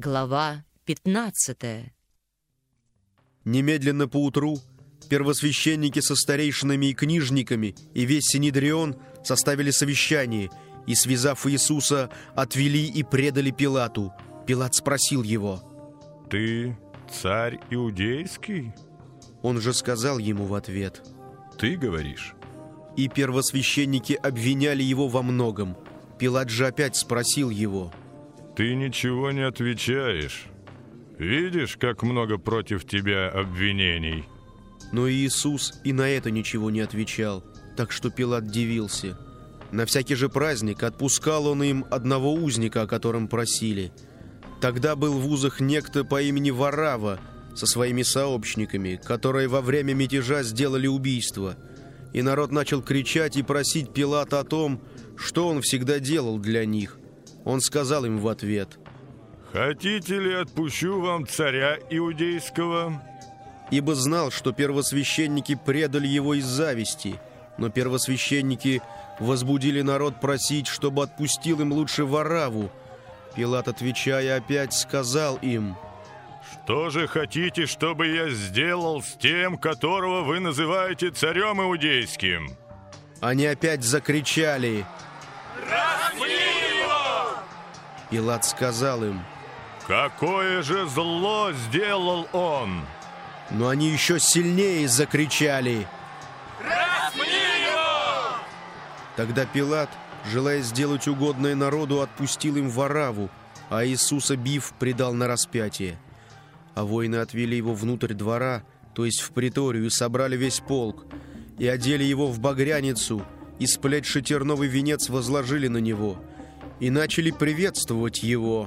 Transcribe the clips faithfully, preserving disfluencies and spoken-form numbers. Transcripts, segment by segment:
Глава пятнадцатая. Немедленно поутру первосвященники со старейшинами и книжниками и весь Синедрион составили совещание и, связав Иисуса, отвели и предали Пилату. Пилат спросил его: «Ты царь иудейский?» Он же сказал ему в ответ: «Ты говоришь». И первосвященники обвиняли его во многом. Пилат же опять спросил его: «Ты ничего не отвечаешь. Видишь, как много против тебя обвинений?» Но Иисус и на это ничего не отвечал, так что Пилат дивился. На всякий же праздник отпускал он им одного узника, о котором просили. Тогда был в узах некто по имени Варава со своими сообщниками, которые во время мятежа сделали убийство. И народ начал кричать и просить Пилата о том, что он всегда делал для них. Он сказал им в ответ: «Хотите ли, отпущу вам царя иудейского?» Ибо знал, что первосвященники предали его из зависти. Но первосвященники возбудили народ просить, чтобы отпустил им лучше Вараву. Пилат, отвечая, опять сказал им: «Что же хотите, чтобы я сделал с тем, которого вы называете царем иудейским?» Они опять закричали: «Распни его!» Пилат сказал им: «Какое же зло сделал он?» Но они еще сильнее закричали: «Распни его!» Тогда Пилат, желая сделать угодное народу, отпустил им Вараву, а Иисуса, бив, предал на распятие. А воины отвели его внутрь двора, то есть в приторию, и собрали весь полк, и одели его в багряницу, и, сплетши терновый венец, возложили на него, и начали приветствовать его.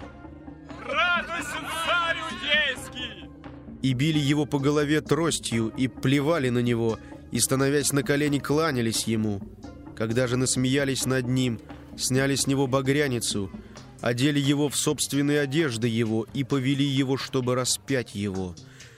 «Радуйся, царь иудейский!» И били его по голове тростью, и плевали на него, и, становясь на колени, кланялись ему. Когда же насмеялись над ним, сняли с него багряницу, одели его в собственные одежды его и повели его, чтобы распять его.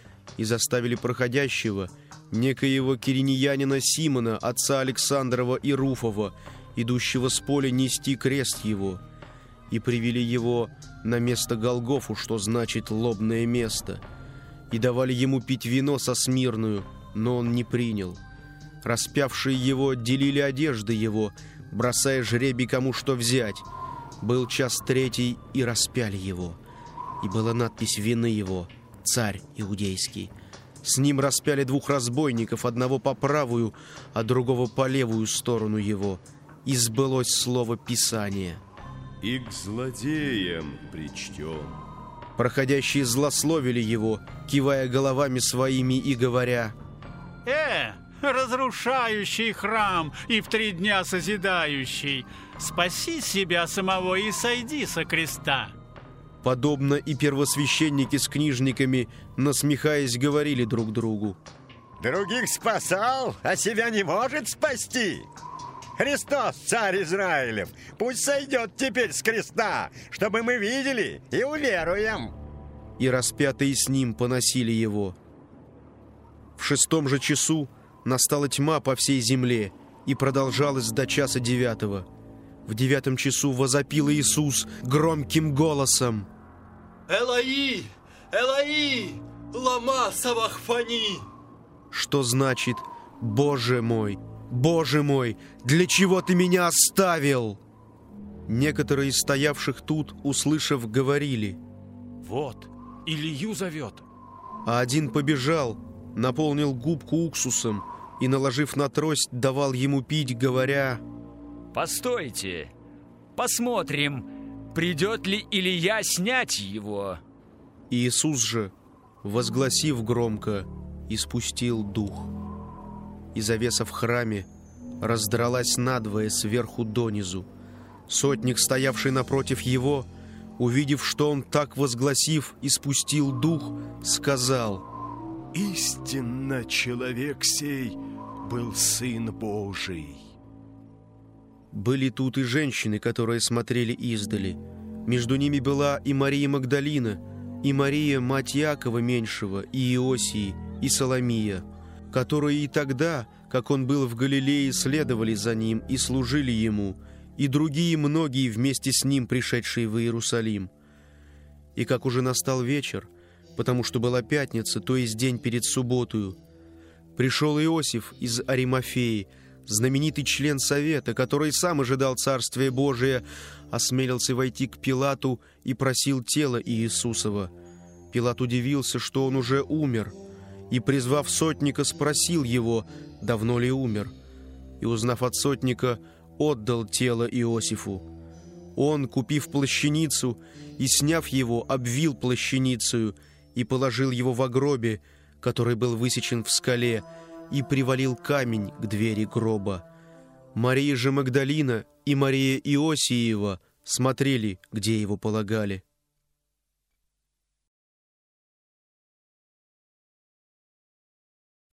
И заставили проходящего, некоего киринеянина Симона, отца Александрова и Руфова, идущего с поля, нести крест его. И привели его на место Голгофу, что значит «лобное место». И давали ему пить вино со смирную, но он не принял. Распявшие его делили одежды его, бросая жребий, кому что взять. Был час третий, и распяли его. И была надпись вины его: «Царь иудейский». С ним распяли двух разбойников, одного по правую, а другого по левую сторону его. И сбылось слово Писания: «И к злодеям причтем». Проходящие злословили его, кивая головами своими и говоря: «Э, разрушающий храм и в три дня созидающий, спаси себя самого и сойди со креста». Подобно и первосвященники с книжниками, насмехаясь, говорили друг другу: «Других спасал, а себя не может спасти. Христос, царь Израилев, пусть сойдет теперь с креста, чтобы мы видели и уверуем». И распятые с ним поносили его. В шестом же часу настала тьма по всей земле и продолжалась до часа девятого. В девятом часу возопил Иисус громким голосом: «Элои, Элои, лама савахфани!» Что значит: «Боже мой, Боже мой, для чего ты меня оставил?» Некоторые из стоявших тут, услышав, говорили: «Вот, Илью зовет». А один побежал, наполнил губку уксусом и, наложив на трость, давал ему пить, говоря: «Постойте, посмотрим, придет ли Илия снять его». Иисус же, возгласив громко, испустил дух. И завеса в храме раздралась надвое сверху донизу. Сотник, стоявший напротив его, увидев, что он так возгласив, испустил дух, сказал: «Истинно человек сей был Сын Божий». Были тут и женщины, которые смотрели издали. Между ними была и Мария Магдалина, и Мария, мать Иакова Меньшего, и Иосии, и Соломия, которые и тогда, как он был в Галилее, следовали за ним и служили ему, и другие многие вместе с ним, пришедшие в Иерусалим. И как уже настал вечер, потому что была пятница, то есть день перед субботою, пришел Иосиф из Аримафеи, знаменитый член совета, который сам ожидал Царствия Божия, осмелился войти к Пилату и просил тела Иисусова. Пилат удивился, что он уже умер, и, призвав сотника, спросил его, давно ли умер. И, узнав от сотника, отдал тело Иосифу. Он, купив плащаницу и, сняв его, обвил плащаницею и положил его во гробе, который был высечен в скале, и привалил камень к двери гроба. Мария же Магдалина и Мария Иосиева смотрели, где его полагали.